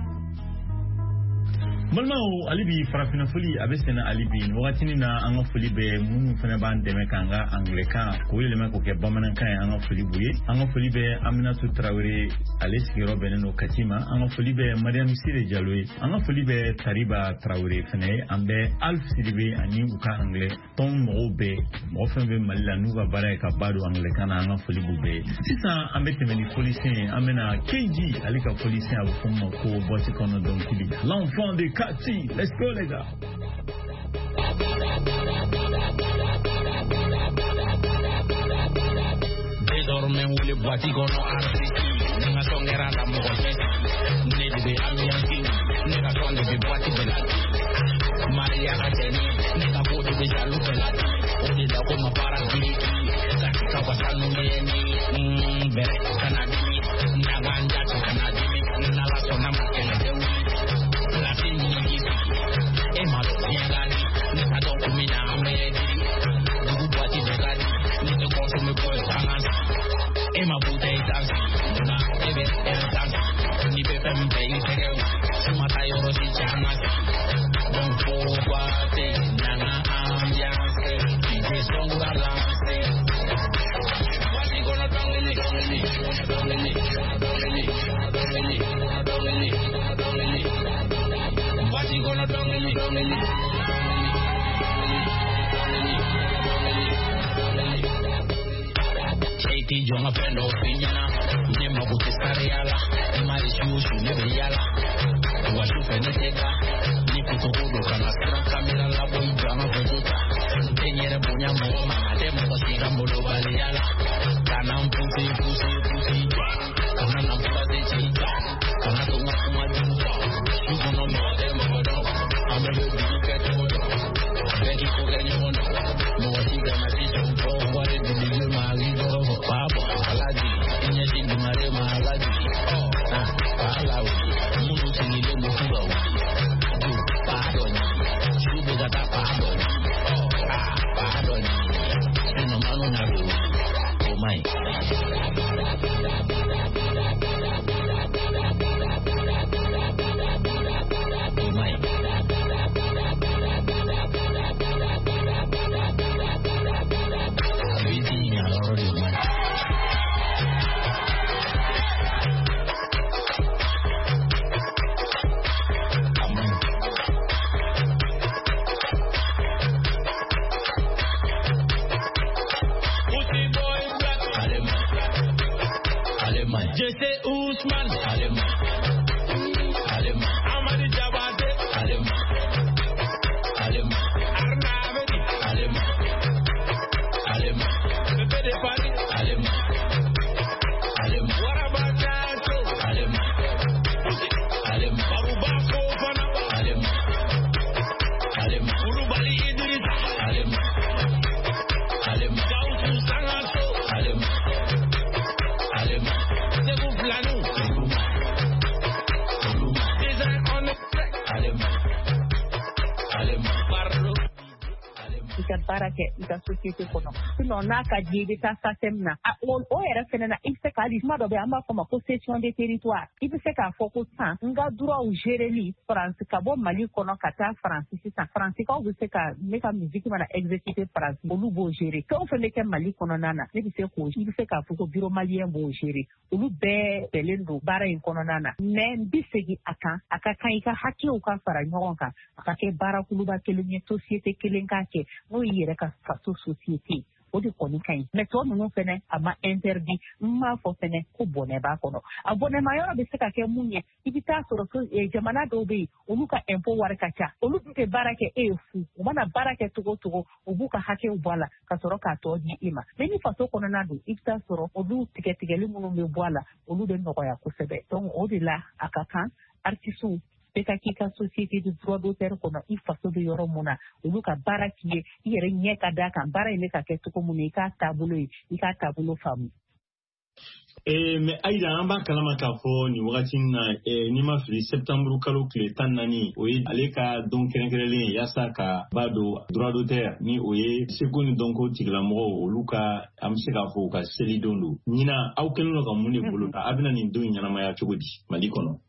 Balimaw hali bi farafina foli a bɛ senna hali bi nin wagatinin na an ka foli bɛ minnu fana b'an dɛmɛ k'an ka anglais-kan k'o yɛlɛma k'o kɛ bamanankan ye an ka foli b'u ye an ka foli bɛ Aminatu Tarawele ale sigiyɔrɔ bɛnnen don Kati ma an ka foli bɛ Mariam Sire Jalo ye an ka foli bɛ Tariba Tarawele fana ye an bɛ Alf Sidibe ani u ka anglais tɔn mɔgɔw bɛɛ mɔgɔ fɛn bɛ Mali la n'u ka baara ye ka ba don anglais-kan na an ka foli b'u bɛɛ ye sisan an bɛ tɛmɛ ni folisiyɛn ye an bɛna KG ale ka folisiyɛn a bɛ fɔ o ma ko Boiti kɔnɔ dɔnkili l'enfant de Kati. Let's go, les gars. Désormais, où les boîtiers qu'on a arrêtés, nous n'avons pas l'air à manger. Nous n'avons pas amianti, nous n'avons pas boîtier de la Maria Hateni, nous n'avons pas de jaloux de la on est là comme un paradis. Ça qui s'en va sans nous mener, bête, Canadi, Naganja, Canadi, Nala, son âme, Canadi. La fille et ma bien gagné, nous pas donc mis à m'aider. Nous boîtiers de gagné, nous Eti jonga pendo finyana nyema kutisariala mari shushu nebiyala washu feneteka ni kutokudo kana sura kamera la boy jama kututa tenyere bunya moma ademo basira mbolo baliala kana mputi kana nampura de chita kana tunga kuma jumpa yukono mode modo amelo dikete modo begi kogeni modo mwasiga maticho mpo wale dili mali Babo, Alaji, Inyasi Dumare Mahalaji, Palawi, Munu Sinile Mukubawi, Padoni, Shubugata Padoni, Padoni, Sinomano Naru, oh my. Jesse Usman, Alema, Amadi Jabade, Alema, Arnavedi, Alema, Pepe de Paris, Alema, Warabatato, Alema, Baruba Fofana, Alema, Urubali Idrissa, Alema, Kausu Sangato, Alema. Barake ita société kono sinon naka jidi ta sasemna o era fenena ise ka li mado be amba foma possession des territoires ibi se ka foko san nga droit au gérer France ka bo Mali kono kata France sisa France ka o se ka meka musique mana exécuter France bolu bo gérer ko fene ke Mali kono nana ibi se ko ibi se ka foko bureau malien bo gérer olu be belendo bara in kono nana mais bisegi aka kan ika hakki o ka fara nyogon ka aka ke bara kuluba kelunye société kelenka ke no yere ka faso société o de koni kan mais to no fene ama interdit ma fo fene ko bone ba kono abone mayoro be se ka ke munye ibita soro ko jamana do be olu ka impôt war ka cha olu ke barake fu o mana barake tugo obuka hake ubwala ka soro ka to di ima meni faso kono na do ibita soro olu tigetigeli munu me bwala olu de no ya ko sebe donc o de la akakan artisu beka kika société de droit d'auteur kono ifaso de yoro muna uluka baraki yere nyeka daka bara ile ka ketu ko muni ka tabulo famu mais aida amba kalama ka fo ni wakati na ni ma fili septembre kalo kle tanani oye aleka donc kerenkerele yasa ka bado droit d'auteur ni oye sekoni donc tigla mo oluka amse ka fo ka selidondo nina awkenno ka muni bulu abina ni ndo nyana maya chogodi malikono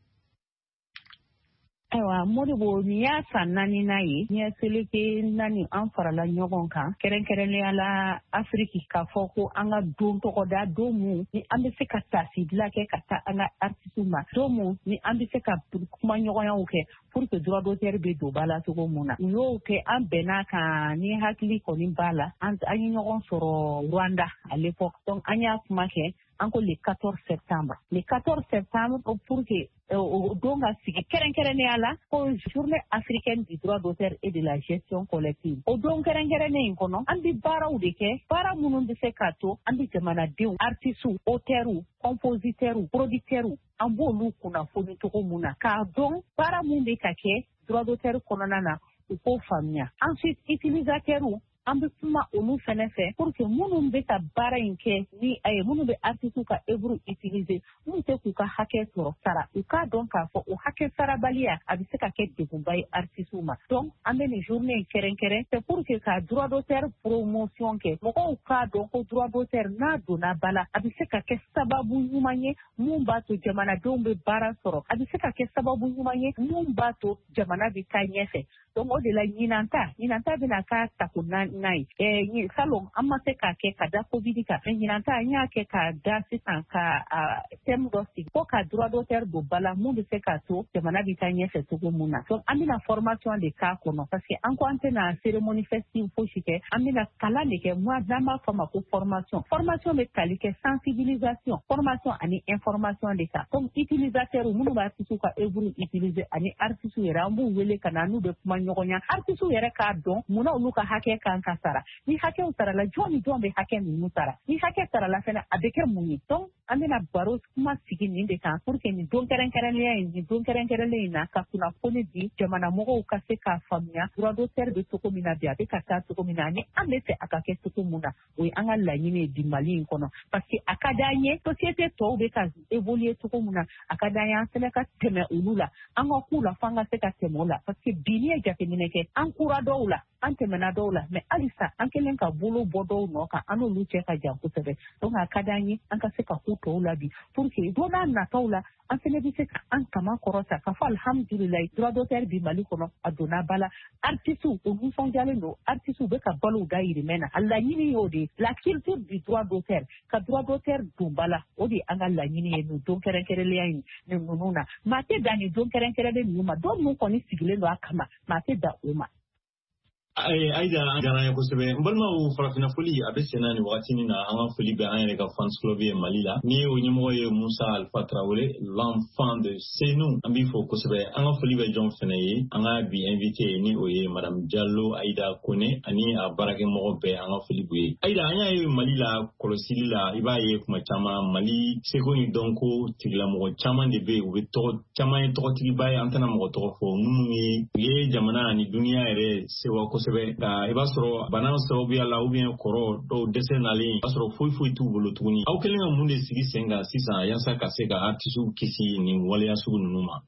Ewa moribo ni ya sanani na ye ni seleke nani an farala ɲɔgɔn kan kɛrɛnkɛrɛnnenya la Afriki ka fɔ ko an ka don tɔgɔda don mun ni an bɛ se ka taasibila kɛ ka taa an ka artiste ma don mun ni an bɛ se ka kuma ɲɔgɔnyaw kɛ pour que droit d'auteur bɛ don ba la cogo mun na u y'o kɛ an bɛnna kan ni hakili kɔni b'a la an ye ɲɔgɔn sɔrɔ Rwanda à l'époque donc an y'a kuma kɛ encore le 14 septembre. Le 14 septembre, pour que donc à sigi kɛrɛnkɛrɛnnenya la ko journée africaine du droit d'auteur et de la gestion collective. O don kɛrɛnkɛrɛnnen in kɔnɔ an bɛ baaraw de kɛ baara minnu bɛ se k'a to an bɛ jamanadenw artistes auteurs compositeurs producteurs an b'olu kunnafoni cogo mun na k'a dɔn baara mun bɛ ka kɛ droit d'auteur kɔnɔna na u k'o faamuya. Ensuite utilisateurs an bɛ kuma olu fɛnɛ fɛ pour que minnu bɛ ka baara in kɛ ni minnu bɛ artistes ka œuvre utiliser minnu tɛ k'u ka hakɛ sɔrɔ sara u k'a dɔn k'a fɔ o hakɛ sarabaliya a bɛ se ka kɛ degunba ye artistes ma donc an bɛ nin journée in kɛrɛnkɛrɛn c'est pour que ka droit d'auteur promotion kɛ mɔgɔw k'a dɔn ko droit d'auteur n'a donna ba la a bɛ se ka kɛ sababu ɲuman ye mun b'a to jamanadenw bɛ baara sɔrɔ a bɛ se ka kɛ sababu ɲuman ye mun b'a to jamana bɛ taa ɲɛfɛ donc o de la ɲinan ta bɛna k'a tako naani nai ni salon amma se ka ke ka da covid ka nyinanta nya ke ka da sisan ka tem dosi ko ka droit d'auteur do bala mu de se ka to jamana bitanye se to muna so amina formation de ka kono parce que en quoi na cérémonie festive fo chike amina kala de ke moi dama forma ko formation de qualité sensibilisation formation ani information de ça comme utilisateur munu ba tisu ka evuru utiliser ani artiste yera mbu wele kana nu de kuma nyogonya artiste yera ka don muna uluka hake kan kasara ni hake usara la joni dombe hake ni musara ni hake sara la fena abeke muni donc amina baro kuma sigi ni de kan pour que ni don keren le na ka kuna kone di jamana mogo ka se ka famia droit d'auteur de soko mina bia be ka ta soko mina ni amete akake soko muna we anga la nyine di mali kono parce que akadanye société to be ka évoluer soko muna akadanya sele ka teme ulula anga kula fanga se ka temola parce que binie jafe mineke ankura doula antemena doula mais alisa ankelen ka bolo bodo no ka anu luche ka janku sebe donc akadanye anka se ka kuto ula bi pour que dona na taula an fene bi se ka an kama korosa ka fa alhamdulillah droit d'auteur bi mali kono adona bala artiste o nous sont jalé no artiste be ka balu gairi mena alla yini yodi la culture du droit d'auteur ka droit d'auteur dumbala odi anga la yini no don keren le yayi ne nununa mate dani don keren le nyuma don mu koni sigile no akama mate da uma aida garanya kusebe mbalma u farafina foli abesena ni wakati ni na anga foli be anya ka fans club ye malila ni onyimo ye Musa Alpha Traoré l'enfant de Senou ambi fo kusebe anga foli be John Fenaye anga bi invité ni oye madame Diallo Aida Kone ani abarake mo be anga foli buye aida anya ye malila kolosili la ibaye kuma chama mali segoni donko tigla mo chama de be u to chama ye to tibaye antana mo to fo numi ye jamana ni dunia ere sewa sebe iba soro bana soro bi ala ubien koro do desenali soro foi tu bolo tuni au kelenga munde sigi senga sisa yansa kaseka artisu kisi ni wale ya sugu numa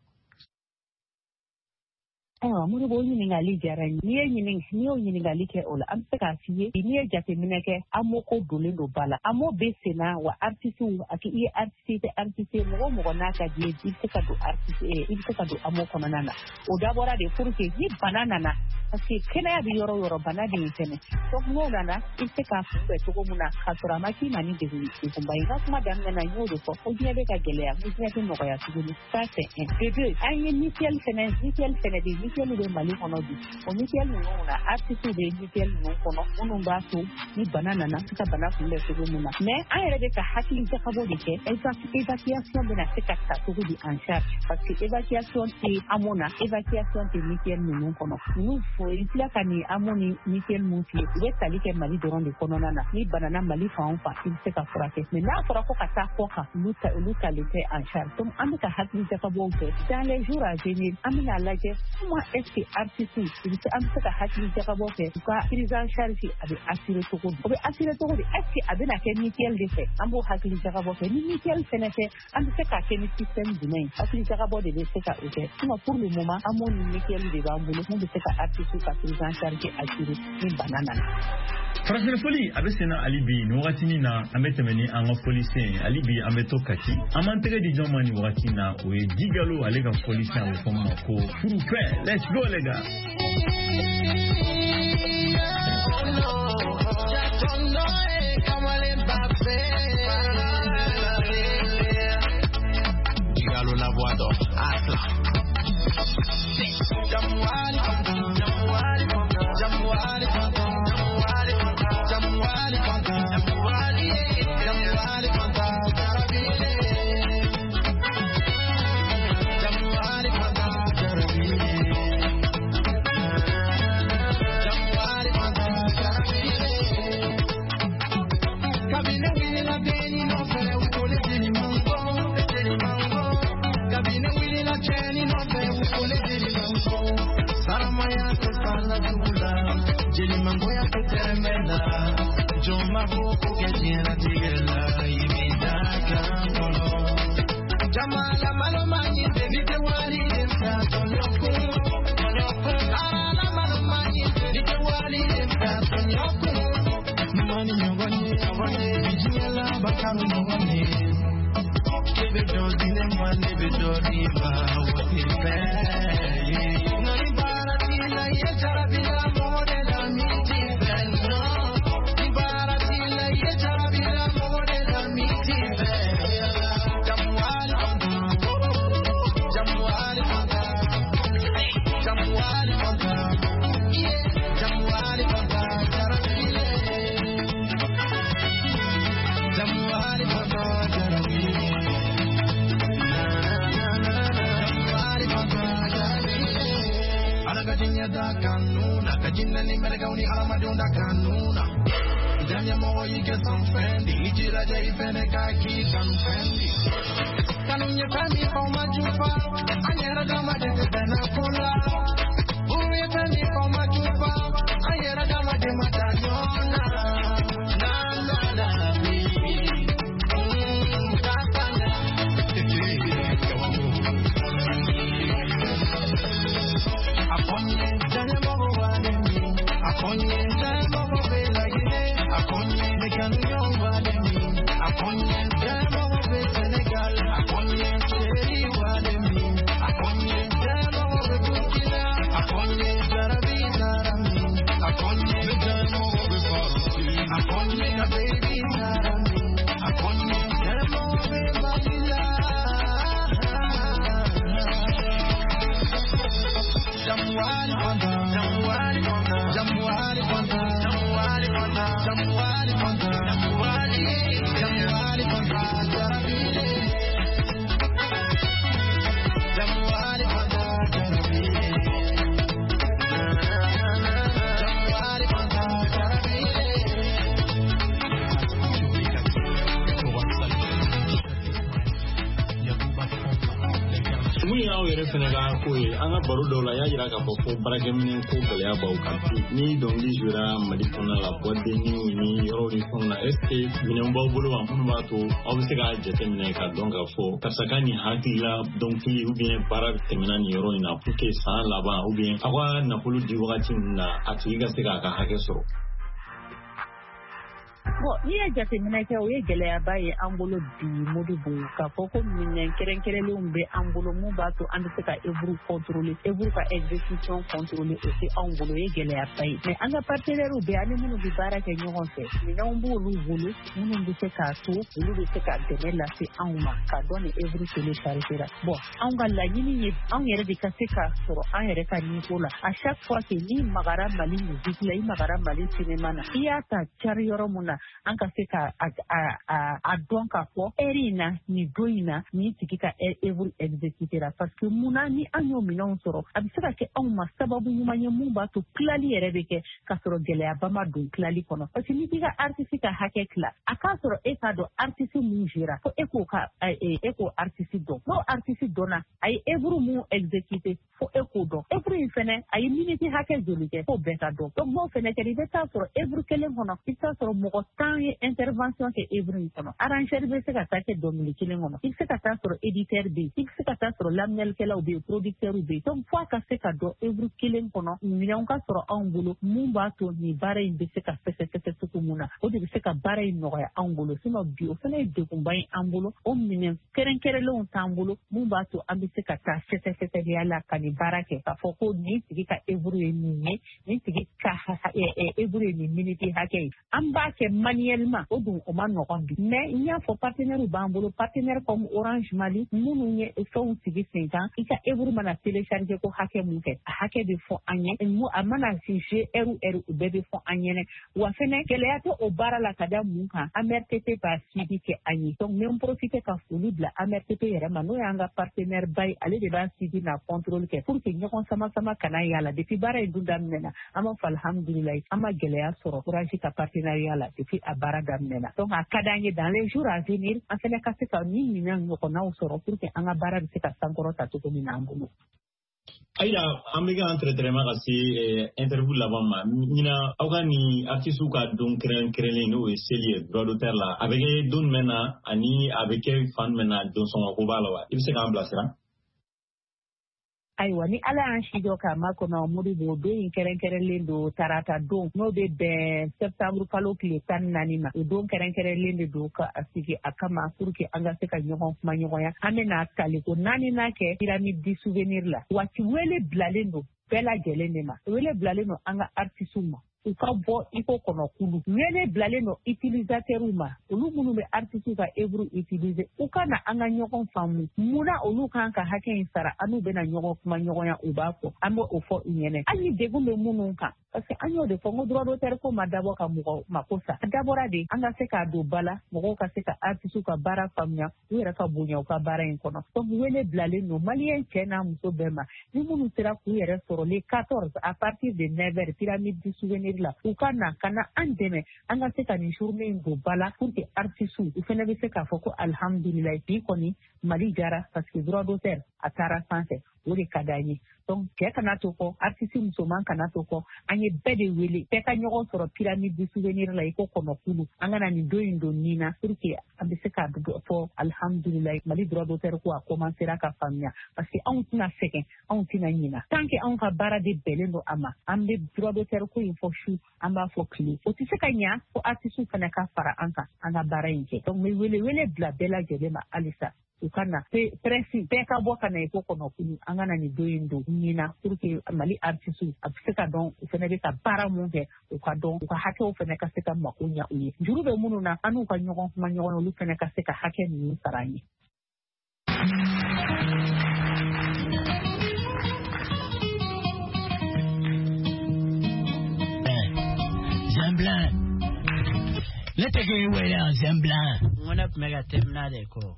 muru bo ni ngali jarani ni ngali ke ola am saka fiye ni jate mineke amoko dolendo bala amo besena wa artisu aki i artiste mo na ka die saka do artiste saka do amoko nana o dabora de kurke ni banana na parce que kena ya bi yoro bana de tene so no nana saka fu to ko muna khasura maki mani de kumbai ga kuma dan na nyodo ko o die be ka gelea ni te no ya tugu ça c'est un de deux ay ni tel fene de Michel de Mali kono bi o Michel no na artiste de Michel no kono onu ba to ni banana na sika bana kunde to muna mais ayere de ka hakili ta kabo de ke évacuation de la sika ta to di en charge parce que évacuation ti amona évacuation ti Michel no kono nous faut il y a kani amoni Michel Mouti we tali ke Mali de ronde kono na ni banana Mali fa on fa il se ka frake mais na fera ko ka ko ka luta le fait en charge donc amika hakili ta kabo de dans les jours à venir amina la comment est-ce que artiste il se am saka hakili jaka bo fe ka prise en charge abi assurer to ko est-ce que abena ke Michel de fait ambo hakili jaka bo fe ni Michel fenete am saka ke ni système du main hakili jaka bo de saka o fait pour le moment amoni Michel de ba mbolo mo de saka artiste ka prise en charge assurer ni banana Farafina foli abesena alibi no watini na ametemeni anga police alibi ameto kati amantege di jomani watina o digalo alega police na fomo ko furu kwe let's go lega digalo la boado atla jamwali kanuna. Kajina ni mereka uni alama donda kanuna. Janya mo you get some friendly. Ijira ja ifene kaki kan friendly. Kanunya tani kwa majupa. Anyera kama denge bena kula. Uye tani kwa majupa. Anyera kama de matanyona. Na na na baby. Senegal koye anga baru dola ya jira ka fofo baragemi ko gele ya baw kampi ni dongi jura mali kona la bodde ni yoro ni kona este minen baw bolo wa mun ba to obse ga jete minen ka donga fo tasakani hakila donki ou bien bara temina ni yoro na puke sa la ba ou bien awa na pulu di wakati na atuiga sega ka hake so Bon, ni ya jateminɛ kɛ o ye gɛlɛyaba ye an bolo bi Modibo k'a fɔ ko minɛn kɛrɛnkɛrɛnlenw bɛ an bolo mun b'a to an bɛ se ka œuvre contrôler œuvre ka exécution contrôler o tɛ anw bolo o ye gɛlɛyaba ye mais an ka partenaires bɛ ani minnu bɛ baara kɛ ɲɔgɔn fɛ minɛnw b'olu bolo minnu bɛ se k'a to olu bɛ se ka dɛmɛ lase anw ma k'a dɔn ni œuvre téléchargée la bon anw ka laɲini ye anw yɛrɛ de ka se k'a sɔrɔ an yɛrɛ ka niveau la à chaque fois que ni magara Mali musique la i magara Mali cinéma na i y'a ta cari yɔrɔ mun na an ka se ka a dɔn k'a fɔ heure in na ni don in na ni tigi ka œuvre exécuter la parce que mun na ni an y'o minɛnw sɔrɔ a bɛ se ka kɛ anw ma sababu ɲuman ye mun b'a to tilali yɛrɛ bɛ kɛ k'a sɔrɔ gɛlɛyaba ma don tilali kɔnɔ parce que ni k'i ka artiste ka hakɛ tila a k'a sɔrɔ e k'a dɔn artiste mun gérera fo e k'o artiste dɔn n'o artiste dɔnna a ye œuvre mun exécuter fo e k'o dɔn œuvre in fɛnɛ a ye minute hakɛ joli kɛ fo bɛɛ ka dɔn donc n'o fɛnɛ kɛra i bɛ taa sɔrɔ œuvre kelen kɔnɔ i bɛ taa sɔrɔ mɔgɔ 10 ye intervention kɛ œuvre in kɔnɔ arrangeur bɛ se ka taa kɛ dɔnkili kelen kɔnɔ i bɛ se ka taa sɔrɔ éditeur bɛ yen i bɛ se ka taa sɔrɔ lamɛnnikɛlaw bɛ yen producteur bɛ yen donc fo a ka se ka dɔn œuvre kelen kɔnɔ minɛnw ka sɔrɔ anw bolo mun b'a to nin baara in bɛ se ka fɛsɛfɛsɛ cogo mun na o de bɛ se ka baara in nɔgɔya anw bolo sinon bi o fana ye degunba ye an bolo o minɛn kɛrɛnkɛrɛnlenw t'an bolo mun b'a to an bɛ se ka taa fɛsɛfɛsɛliya la ka nin baara kɛ k'a fɔ ko nin tigi ka œuvre ye nin ye nin tigi ka œuvre ye nin minute hakɛ ye an b'a kɛ manuellement o dun o ma nɔgɔn bi mais n y'a fɔ partenaires b'an bolo partenaires comme Orange Mali minnu ye fɛnw sigi sen kan i ka œuvre mana télécharger ko hakɛ mun kɛ a hakɛ bɛ fɔ an ye a mana jouer heure o bɛɛ bɛ fɔ an ɲɛna wa fɛnɛ gɛlɛya tɛ o baara la ka da mun kan AMRTP b'a suivi kɛ an ye donc n bɛ n profiter ka foli bila AMRTP yɛrɛ ma n'o y'an ka partenaire ba ye ale de b'a suivi n'a contrôle kɛ pour que ɲɔgɔn sama kana y'a la depuis baara in dun daminɛna an b'a fɔ alhamdulilayi an ma gɛlɛya sɔrɔ Orange ka partenariat la depuis a baara daminɛna donc a ka d'an ye dans les jours à venir an fɛnɛ ka se ka ni minɛn ɲɔgɔnnaw sɔrɔ pour que an ka baara bɛ se ka sankɔrɔta cogo min na an bolo. Aïda, an bɛ ka entretenir ka se interview laban ma ɲina aw ka ni artiste ka don kɛrɛnkɛrɛnlen n'o ye seli ye droit d'auteur la a bɛ kɛ don jumɛn na ani a bɛ kɛ fan jumɛn na don sɔngɔ ko b'a la wa i bɛ se k'an bilasira. Ayiwa ni ala y'an si jɔ k'a makɔnɔ Modibo don in kɛrɛnkɛrɛnlen don tarata don n'o bɛ bɛn septembre kalo tile 14 ma o don kɛrɛnkɛrɛnlen de don ka sigi a kama pour que an ka se ka ɲɔgɔn kuma ɲɔgɔnya an bɛna tali ko 4nan kɛ pyramide du souvenir la waati wele bilalen don bɛɛ lajɛlen de ma wele bilalen don an ka artistes ma u ka bɔ iko kɔnɔ kulu wele bilalen don utilisateurs ma olu minnu bɛ artistes ka œuvre utiliser u ka na an ka ɲɔgɔn faamu mun na olu kan ka hakɛ in sara an n'u bɛna ɲɔgɔn kuma ɲɔgɔnya u b'a fɔ an bɛ o fɔ u ɲɛna hali ni degun bɛ minnu kan parce que an y'o de fɔ n ko droit d'auteur ko ma dabɔ ka mɔgɔ mako sa a dabɔra de an ka se k'a don ba la mɔgɔw ka se ka artiste ka baara faamuya u yɛrɛ ka bonya u ka baara in kɔnɔ donc wele bilalen don maliyɛn cɛ n'a muso bɛɛ ma ni minnu sera k'u yɛrɛ sɔrɔ les 14 à partir de 9h pyramide du souvenir la u ka na an dɛmɛ an ka se ka nin journée in don ba la pour que artiste u fɛnɛ bɛ se k'a fɔ ko alhamdulilayi bi kɔni Mali jara parce que droit d'auteur a taara sanfɛ o de ka d'an ye donc cɛ kana to kɔ artiste musoman kana to kɔ an ye bɛɛ de wele bɛɛ ka ɲɔgɔn sɔrɔ pyramide du souvenir la i ko kɔnɔkulu an kana nin don in don nin na pour que an bɛ se ka fɔ alhamdulilayi Mali droit d'auteur ko a commencera ka faamuya parce que anw tɛna sɛgɛn anw tɛna ɲina tant que anw ka baara de bɛnnen don a ma an bɛ droit d'auteur ko in fɔ su an b'a fɔ tile o tɛ se ka ɲa fo artiste fana ka fara an kan an ka baara in kɛ donc n bɛ wele bila bɛɛ lajɛlen ma halisa u ka na presse bɛɛ ka bɔ ka na i ko kɔnɔkulu an ka na nin don in don nin na pour que Mali artiste a bɛ se ka dɔn u fana bɛ ka baara mun kɛ u ka dɔn u ka hakɛw fana ka se ka mako ɲa u ye juru bɛ minnu na an n'u ka ɲɔgɔn kuma ɲɔgɔn olu fana ka se ka hakɛ ninnu sara an ye. Let me get away now, Zemblan. What up, mega terminal ko?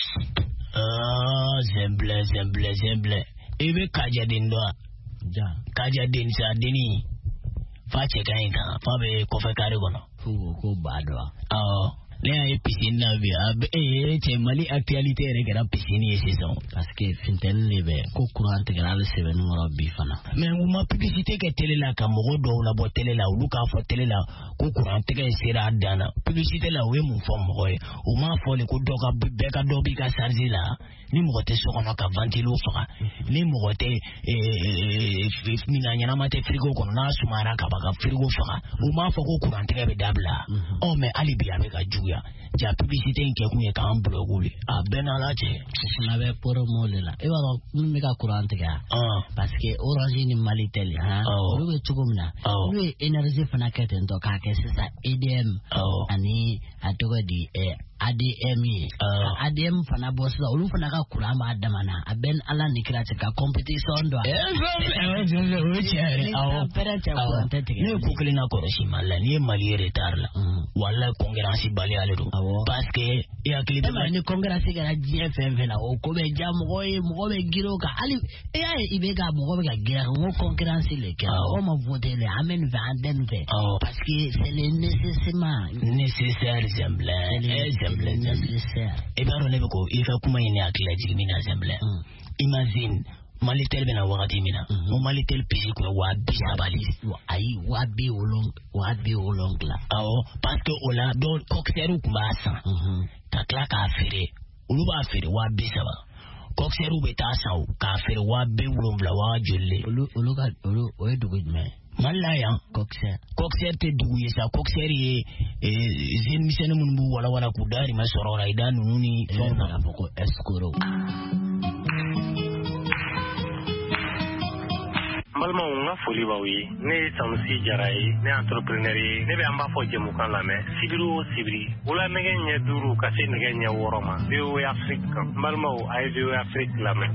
Zemble. Ebe kaja din do. Ja. Kaja din sa dini. Fa che kan kan. Fa be ko fe kare gono. Fu ko badwa. Le ay piscine na bi che Mali actualité re gara piscine saison parce que fintel lebe ko courant integral se ben ngoro bi fana mais uma publicité ke télé la ka mogo do la bo télé la lu ka fo télé la ko courant integral sera dana publicité la we mun fo mogo e o ma fo le ko do ka be ka do bi ka charger la ni mogo te so kono ka ventilo fa ni mogo te mina nyana mate frigo kono na sumara ka ba ka frigo fa o ma fo ko courant integral be dabla o mais ali bi ame ka juya ja publicité nke kunye ka an blogule a benala che na be promo le la e ba no me ka courant ga parce que Orange ni Malitel ha o be tugumna no energy fana ka ten to ka ke sisa ADM ani atoga di ADM fana boss la olu fana ka kurama adamana aben ala nikira ka competition do ne ko kelina ko shimala ni Mali retard la wala concurrence bali ale do parce que ya clip ni concurrence ga GFM fela o ko be jam mo be giro ka ali ibe ga mo be ga gira mo concurrence le ka o ma voter le amen vanden ve parce que c'est nécessaire nécessaire et bien on est beaucoup il faut comment il est à la jigmina semble imagine Malitel bena wakati mina mo Malitel pisi ko wa bi sabali ayi wa bi olong la parce que ola do coxeru kumasa ta kla ka fere ulu ba fere wa bi saba coxeru beta saw ka fere wa bi wolonvla wa jolle ulu o edugo me malaya coxer te dugu yesa coxer ye zen misene mun bu wala ku dari ma sorora idan nuni fona boko escoro balma nga foli baw ye ne Sanusi Jara ye ne entrepreneur ye ne be an b'a fɔ jɛmukan lamɛn sibiri o sibiri wula nɛgɛ ɲɛ 5 ka se nɛgɛ ɲɛ 6 ma VOA Afrique balimaw a ye VOA Afrique lamɛn.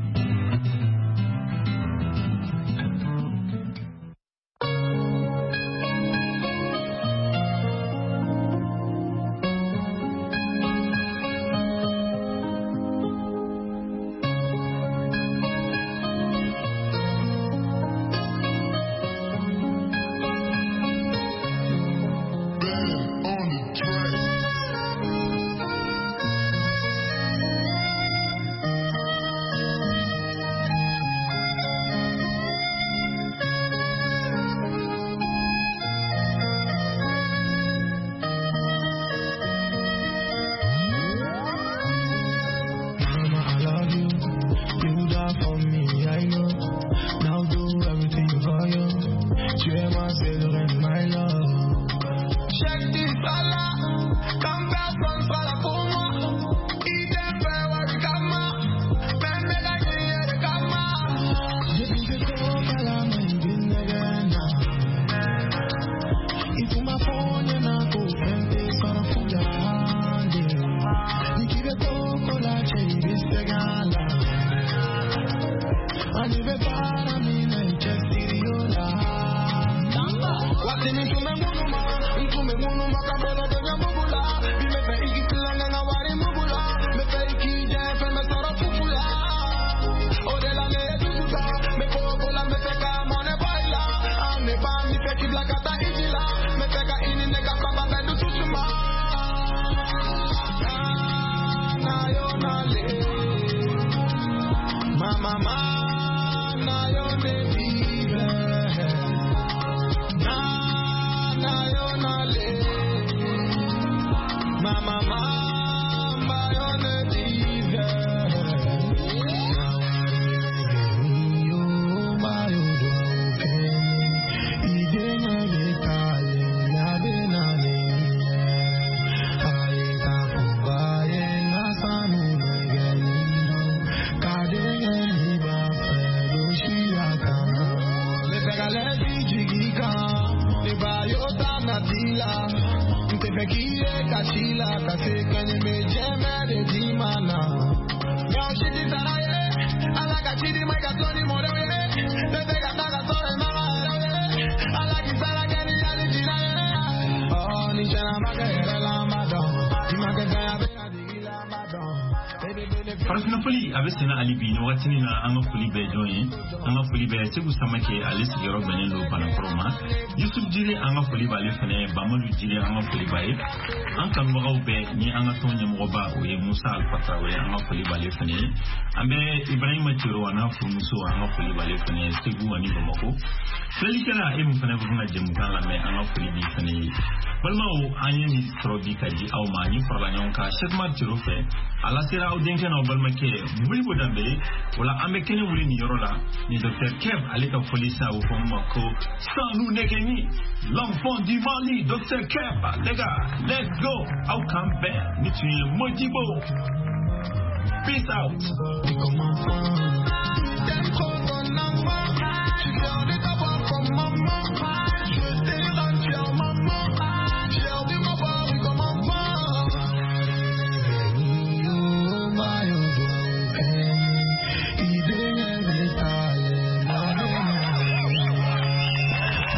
Farafina abesena alibi no watini na anga fuli be join anga fuli be segu samake alisi gero benendo panakroma Yusuf Jire anga fuli bale fene Bamadu Jire anga fuli bae anka mbagaw be ni anga tonye moba o ye Musa Alfatrawe anga fuli bale fene ambe Ibrahima Tiro wana fumuso anga fuli bale fene segu ani Bamako Felikana emu fene bunga jemukan la me anga fuli bi fene balma o anye ni trobi kaji au mani farla nyonka Shekma Tiro fe ala sera au denke na balma ke mulibo dambe wala ambe kene wuli ni yorola ni Dr. Kev aleka folisa au Bamako sanu nekeni l'enfant du Mali Dr. Kev les gars let's go au camp ni tu Modibo peace out.